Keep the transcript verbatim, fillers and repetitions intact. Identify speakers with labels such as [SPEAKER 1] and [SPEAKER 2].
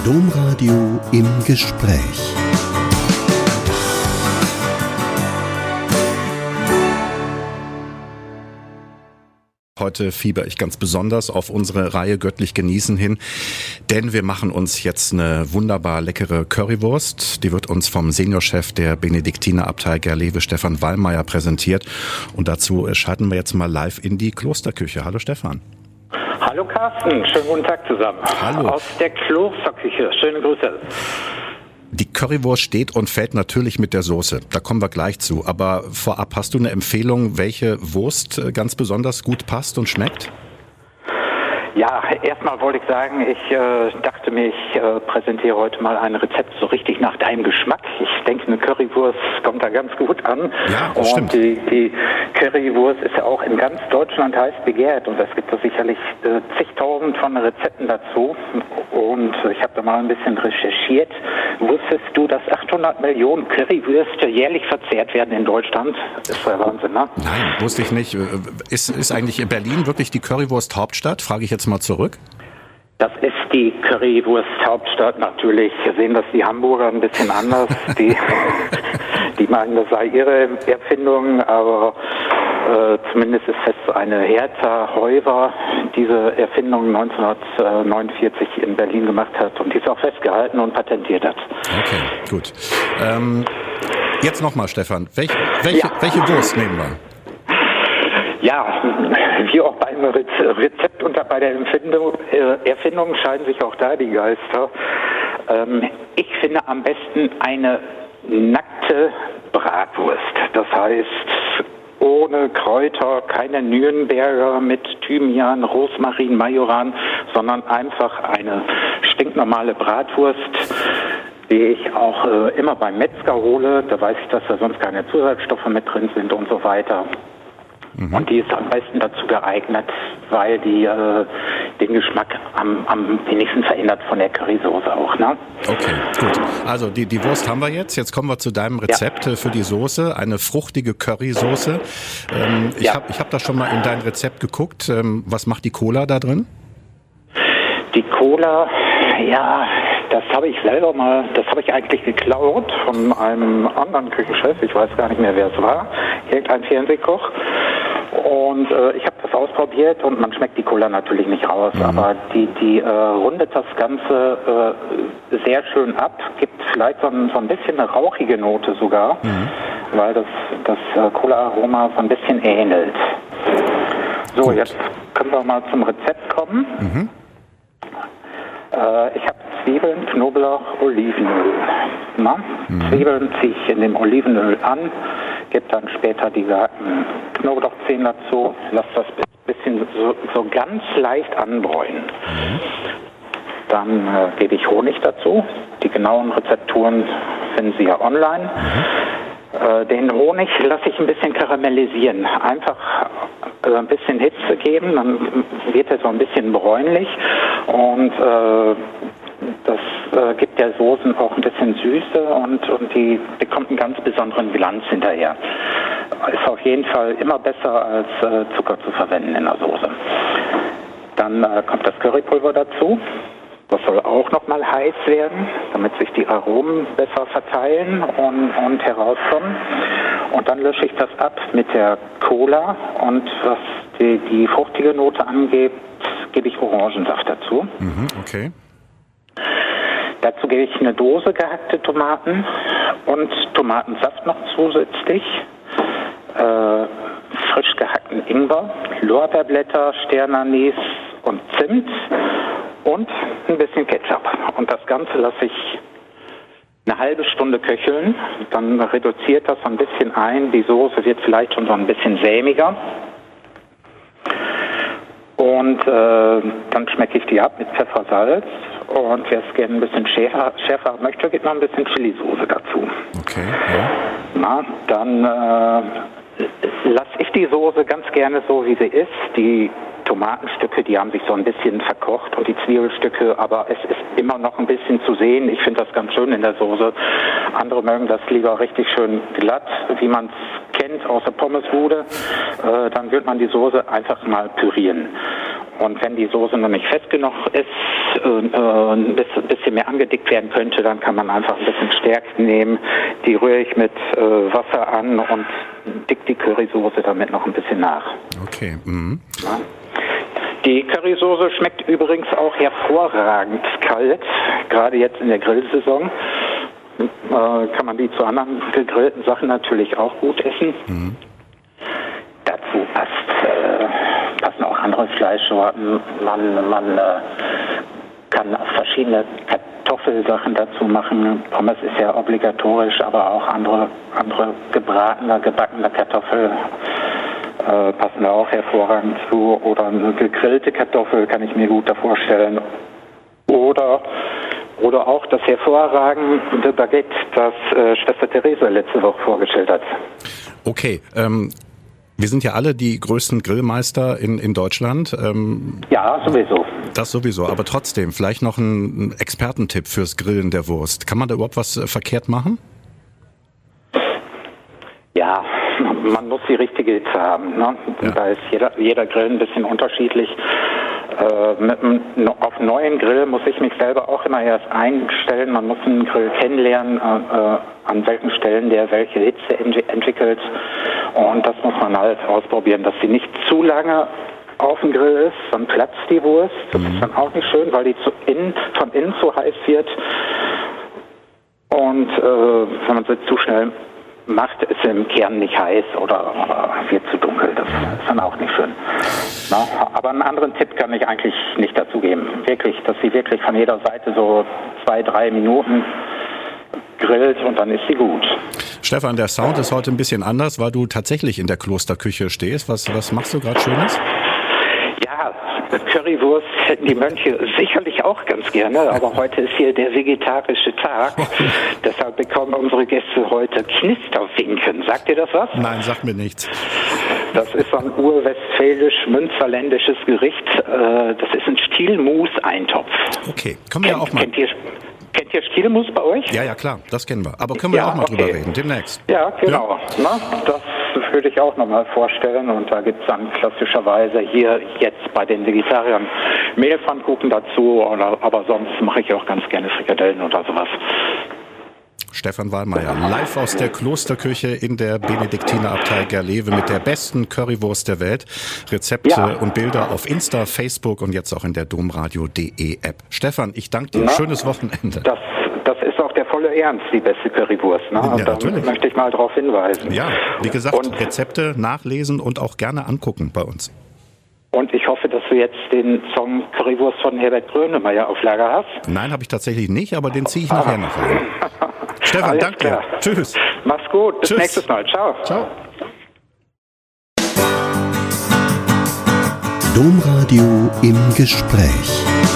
[SPEAKER 1] Domradio im Gespräch. Heute fieber ich ganz besonders auf unsere Reihe Göttlich genießen hin, denn wir machen uns jetzt eine wunderbar leckere Currywurst. Die wird uns vom Seniorchef der Benediktinerabtei Gerlewe, Stefan Wallmeier, präsentiert. Und dazu schalten wir jetzt mal live in die Klosterküche. Hallo Stefan.
[SPEAKER 2] Hallo Carsten, schönen guten Tag zusammen.
[SPEAKER 1] Hallo.
[SPEAKER 2] Aus der Klosterküche, schöne Grüße.
[SPEAKER 1] Die Currywurst steht und fällt natürlich mit der Soße. Da kommen wir gleich zu. Aber vorab, hast du eine Empfehlung, welche Wurst ganz besonders gut passt und schmeckt?
[SPEAKER 2] Ja, erstmal wollte ich sagen, ich äh, dachte mir, ich äh, präsentiere heute mal ein Rezept so richtig nach deinem Geschmack. Ich denke, eine Currywurst kommt da ganz gut an.
[SPEAKER 1] Ja, das
[SPEAKER 2] und
[SPEAKER 1] stimmt.
[SPEAKER 2] Die, die Currywurst ist ja auch in ganz Deutschland heiß begehrt und es gibt da sicherlich äh, zigtausend von Rezepten dazu. Und ich habe da mal ein bisschen recherchiert. Wusstest du, dass achthundert Millionen Currywürste jährlich verzehrt werden in Deutschland? Das ist ja Wahnsinn, ne?
[SPEAKER 1] Nein, wusste ich nicht. Ist, ist eigentlich in Berlin wirklich die Currywurst Hauptstadt? Frage ich jetzt mal zurück.
[SPEAKER 2] Das ist die Currywurst-Hauptstadt. Natürlich sehen das die Hamburger ein bisschen anders. Die, die meinen, das sei ihre Erfindung, aber äh, zumindest ist es eine Hertha Heuwer, diese Erfindung neunzehnhundertneunundvierzig in Berlin gemacht hat und die ist auch festgehalten und patentiert hat.
[SPEAKER 1] Okay, gut. Ähm, jetzt nochmal, Stefan. Welch, welche,
[SPEAKER 2] Ja.
[SPEAKER 1] welche Wurst nehmen wir?
[SPEAKER 2] Ja, wie auch beim Rezept und bei der Empfindung, äh, Erfindung scheiden sich auch da die Geister. Ähm, ich finde am besten eine nackte Bratwurst. Das heißt, ohne Kräuter, keine Nürnberger mit Thymian, Rosmarin, Majoran, sondern einfach eine stinknormale Bratwurst, die ich auch äh, immer beim Metzger hole. Da weiß ich, dass da sonst keine Zusatzstoffe mit drin sind und so weiter. Mhm. Und die ist am besten dazu geeignet, weil die äh, den Geschmack am, am wenigsten verändert von der Currysoße auch. Ne?
[SPEAKER 1] Okay, gut. Also die, die Wurst haben wir jetzt. Jetzt kommen wir zu deinem Rezept ja. für die Soße. Eine fruchtige Currysoße. Ähm, ich
[SPEAKER 2] ja.
[SPEAKER 1] habe ich hab da schon mal in dein Rezept geguckt. Ähm, was macht die Cola da drin?
[SPEAKER 2] Die Cola, ja, das habe ich selber mal, das habe ich eigentlich geklaut von einem anderen Küchenchef. Ich weiß gar nicht mehr, wer es war. Irgendein Fernsehkoch. Und äh, ich habe das ausprobiert und man schmeckt die Cola natürlich nicht raus, mhm. aber die, die äh, rundet das Ganze äh, sehr schön ab, gibt vielleicht so ein, so ein bisschen eine rauchige Note sogar, mhm. weil das, das äh, Cola-Aroma so ein bisschen ähnelt. So, Gut. Jetzt können wir mal zum Rezept kommen. Mhm. Äh, ich habe Zwiebeln, Knoblauch, Olivenöl. Na? Mhm. Zwiebeln ziehe ich in dem Olivenöl an, gebe dann später die gehackten Knoblauchzehen dazu, lasse das ein bisschen so, so ganz leicht anbräunen. Mhm. Dann äh, gebe ich Honig dazu. Die genauen Rezepturen finden Sie ja online. Mhm. Äh, den Honig lasse ich ein bisschen karamellisieren. Einfach äh, ein bisschen Hitze geben, dann wird er so ein bisschen bräunlich und äh, das äh, gibt der Soßen auch ein bisschen Süße und, und die bekommt einen ganz besonderen Glanz hinterher. Ist auf jeden Fall immer besser als äh, Zucker zu verwenden in der Soße. Dann äh, kommt das Currypulver dazu. Das soll auch nochmal heiß werden, damit sich die Aromen besser verteilen und, und herauskommen. Und dann lösche ich das ab mit der Cola und was die, die fruchtige Note angeht, gebe ich Orangensaft dazu.
[SPEAKER 1] Mhm, okay.
[SPEAKER 2] Dazu gebe ich eine Dose gehackte Tomaten und Tomatensaft noch zusätzlich, äh, frisch gehackten Ingwer, Lorbeerblätter, Sternanis und Zimt und ein bisschen Ketchup. Und das Ganze lasse ich eine halbe Stunde köcheln, dann reduziert das so ein bisschen ein, die Soße wird vielleicht schon so ein bisschen sämiger. Und äh, dann schmecke ich die ab mit Pfeffer, Salz. Und wer es gerne ein bisschen schärfer, schärfer möchte, gibt noch ein bisschen Chili-Soße dazu.
[SPEAKER 1] Okay, ja.
[SPEAKER 2] Na, dann äh, lasse ich die Soße ganz gerne so, wie sie ist. Die Tomatenstücke, die haben sich so ein bisschen verkocht und die Zwiebelstücke, aber es ist immer noch ein bisschen zu sehen. Ich finde das ganz schön in der Soße. Andere mögen das lieber richtig schön glatt, wie man es kennt aus der Pommesbude. Äh, dann wird man die Soße einfach mal pürieren. Und wenn die Soße noch nicht fest genug ist, äh, ein bisschen mehr angedickt werden könnte, dann kann man einfach ein bisschen Stärke nehmen. Die rühre ich mit äh, Wasser an und dick die Currysoße damit noch ein bisschen nach.
[SPEAKER 1] Okay. Mhm.
[SPEAKER 2] Ja. Die Currysoße schmeckt übrigens auch hervorragend kalt, gerade jetzt in der Grillsaison. Äh, kann man die zu anderen gegrillten Sachen natürlich auch gut essen. Mhm. Dazu passt, äh, passen auch andere Fleischsorten. Man, man äh, kann auch verschiedene Kartoffelsachen dazu machen. Pommes ist ja obligatorisch, aber auch andere, andere gebratene, gebackene Kartoffeln äh, passen da auch hervorragend zu. Oder eine gegrillte Kartoffel kann ich mir gut davor stellen. Oder Oder auch das hervorragende Baguette, das äh, Schwester Theresa letzte Woche vorgestellt hat.
[SPEAKER 1] Okay, ähm, wir sind ja alle die größten Grillmeister in, in Deutschland. Ähm,
[SPEAKER 2] ja, sowieso.
[SPEAKER 1] Das sowieso, aber trotzdem, vielleicht noch ein Expertentipp fürs Grillen der Wurst. Kann man da überhaupt was äh, verkehrt machen?
[SPEAKER 2] Ja, man muss die richtige Hitze haben. Ne? Ja. Da ist jeder, jeder Grill ein bisschen unterschiedlich. Äh, mit einem, auf einen neuen Grill muss ich mich selber auch immer erst einstellen. Man muss einen Grill kennenlernen, äh, an welchen Stellen der welche Hitze ent- entwickelt. Und das muss man halt ausprobieren, dass sie nicht zu lange auf dem Grill ist, dann platzt die Wurst. Das mhm. ist dann auch nicht schön, weil die zu innen, von innen zu heiß wird. Und äh, wenn man sie zu schnell macht, ist sie im Kern nicht heiß oder, oder wird zu dunkel. Das ist dann auch nicht schön. Na, aber einen anderen Tipp kann ich eigentlich nicht dazu geben. Wirklich, dass sie wirklich von jeder Seite so zwei, drei Minuten grillt und dann ist sie gut.
[SPEAKER 1] Stefan, der Sound ist heute ein bisschen anders, weil du tatsächlich in der Klosterküche stehst. Was, was machst du gerade Schönes?
[SPEAKER 2] Ja, Currywurst hätten die Mönche sicherlich auch ganz gerne, aber heute ist hier der vegetarische Tag. Deshalb bekommen unsere Gäste heute Knisterfinken. Sagt ihr das was?
[SPEAKER 1] Nein, sagt mir nichts.
[SPEAKER 2] Das ist so ein urwestfälisch-münsterländisches Gericht. Das ist ein Stielmus-Eintopf.
[SPEAKER 1] Okay, können wir ja auch mal...
[SPEAKER 2] Kennt ihr, kennt ihr Stielmus bei euch?
[SPEAKER 1] Ja, ja, klar, das kennen wir. Aber können wir ja, auch mal okay. drüber reden, demnächst.
[SPEAKER 2] Ja, genau. Ja. Na, das würde ich auch nochmal vorstellen. Und da gibt es dann klassischerweise hier jetzt bei den Vegetariern Mehlpfannkuchen dazu. Oder, aber sonst mache ich auch ganz gerne Frikadellen oder sowas.
[SPEAKER 1] Stefan Wahlmeier, live aus der Klosterküche in der Benediktinerabtei Gerlewe mit der besten Currywurst der Welt. Rezepte ja. und Bilder auf Insta, Facebook und jetzt auch in der domradio punkt de App. Stefan, ich danke dir. Na, schönes Wochenende.
[SPEAKER 2] Das, das ist auch der volle Ernst, die beste Currywurst. Ne?
[SPEAKER 1] Ja, da natürlich.
[SPEAKER 2] Möchte ich mal darauf hinweisen.
[SPEAKER 1] Ja, wie gesagt, und Rezepte nachlesen und auch gerne angucken bei uns.
[SPEAKER 2] Und ich hoffe, dass du jetzt den Song Currywurst von Herbert Grönemeyer auf Lager hast.
[SPEAKER 1] Nein, habe ich tatsächlich nicht, aber den ziehe ich nachher noch rein. Stefan, danke dir. Tschüss.
[SPEAKER 2] Mach's gut. Bis Tschüss. Nächstes Mal. Ciao.
[SPEAKER 1] Ciao.
[SPEAKER 3] Domradio im Gespräch.